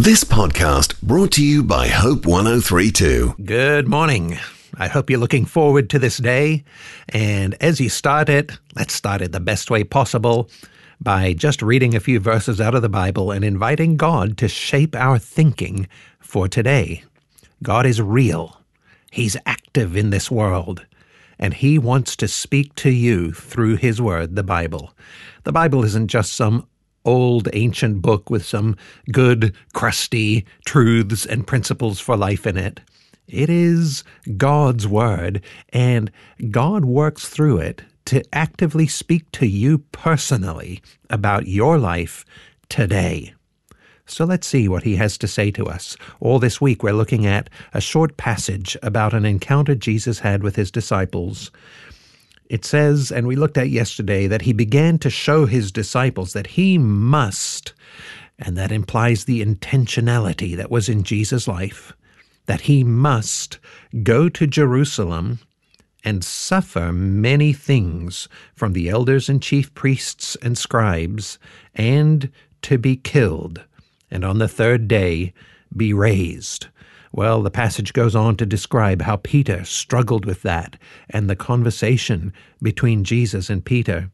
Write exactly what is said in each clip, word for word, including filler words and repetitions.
This podcast brought to you by Hope one oh three point two. Good morning. I hope you're looking forward to this day. And as you start it, let's start it the best way possible by just reading a few verses out of the Bible and inviting God to shape our thinking for today. God is real. He's active in this world. And He wants to speak to you through His Word, the Bible. The Bible isn't just some old ancient book with some good, crusty truths and principles for life in it. It is God's Word, and God works through it to actively speak to you personally about your life today. So let's see what He has to say to us. All this week we're looking at a short passage about an encounter Jesus had with His disciples. It says, and we looked at yesterday, that He began to show His disciples that He must, and that implies the intentionality that was in Jesus' life, that He must go to Jerusalem and suffer many things from the elders and chief priests and scribes, and to be killed, and on the third day be raised. Well, the passage goes on to describe how Peter struggled with that and the conversation between Jesus and Peter.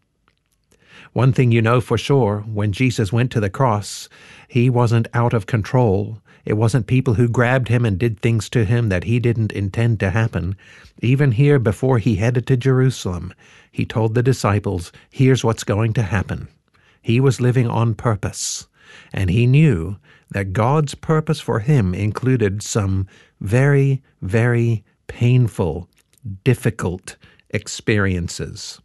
One thing you know for sure, when Jesus went to the cross, He wasn't out of control. It wasn't people who grabbed Him and did things to Him that He didn't intend to happen. Even here, before He headed to Jerusalem, He told the disciples, here's what's going to happen. He was living on purpose, and He knew that God's purpose for Him included some very, very painful, difficult experiences.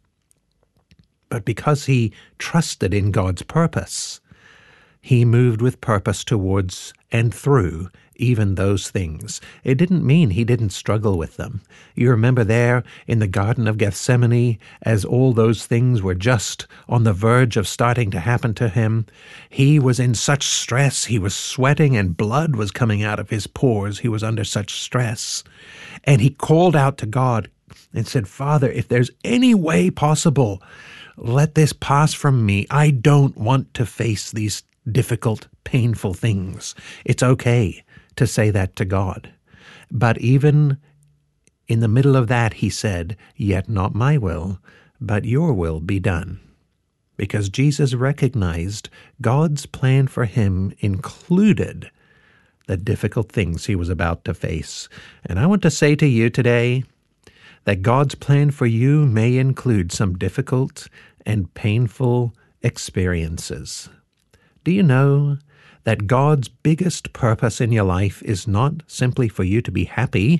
But because He trusted in God's purpose, He moved with purpose towards and through even those things. It didn't mean He didn't struggle with them. You remember there in the Garden of Gethsemane, as all those things were just on the verge of starting to happen to Him, He was in such stress. He was sweating and blood was coming out of His pores. He was under such stress. And He called out to God and said, Father, if there's any way possible, let this pass from me. I don't want to face these difficult, painful things. It's okay to say that to God. But even in the middle of that, He said, yet not my will, but your will be done. Because Jesus recognized God's plan for Him included the difficult things He was about to face. And I want to say to you today that God's plan for you may include some difficult and painful experiences. Do you know that God's biggest purpose in your life is not simply for you to be happy?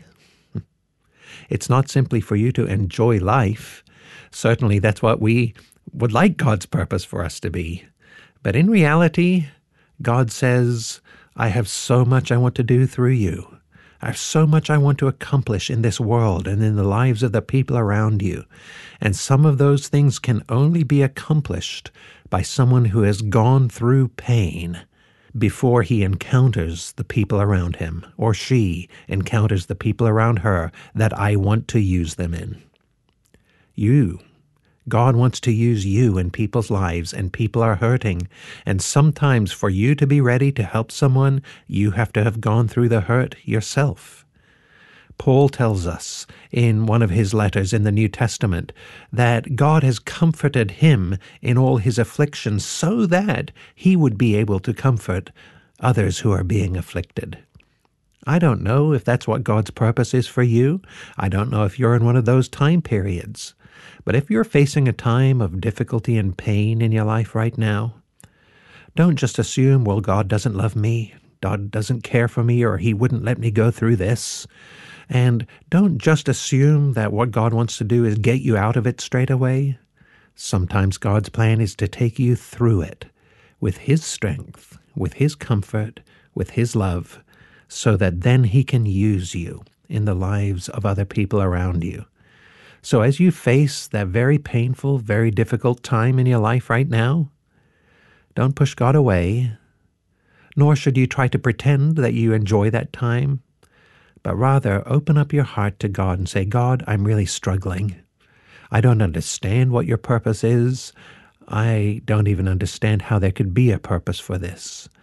It's not simply for you to enjoy life. Certainly that's what we would like God's purpose for us to be. But in reality, God says, I have so much I want to do through you. I have so much I want to accomplish in this world and in the lives of the people around you. And some of those things can only be accomplished by someone who has gone through pain before he encounters the people around him, or she encounters the people around her that I want to use them in. You, God wants to use you in people's lives, and people are hurting. And sometimes for you to be ready to help someone, you have to have gone through the hurt yourself. Paul tells us in one of his letters in the New Testament that God has comforted him in all his afflictions so that he would be able to comfort others who are being afflicted. I don't know if that's what God's purpose is for you. I don't know if you're in one of those time periods. But if you're facing a time of difficulty and pain in your life right now, don't just assume, well, God doesn't love me, God doesn't care for me, or He wouldn't let me go through this. And don't just assume that what God wants to do is get you out of it straight away. Sometimes God's plan is to take you through it with His strength, with His comfort, with His love, so that then He can use you in the lives of other people around you. So as you face that very painful, very difficult time in your life right now, don't push God away, nor should you try to pretend that you enjoy that time, but rather open up your heart to God and say, God, I'm really struggling. I don't understand what your purpose is. I don't even understand how there could be a purpose for this.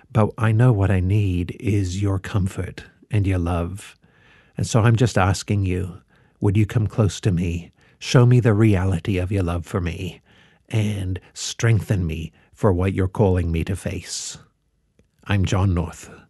But I know what I need is your comfort and your love. And so I'm just asking you, would you come close to me, show me the reality of your love for me, and strengthen me for what you're calling me to face? I'm John North.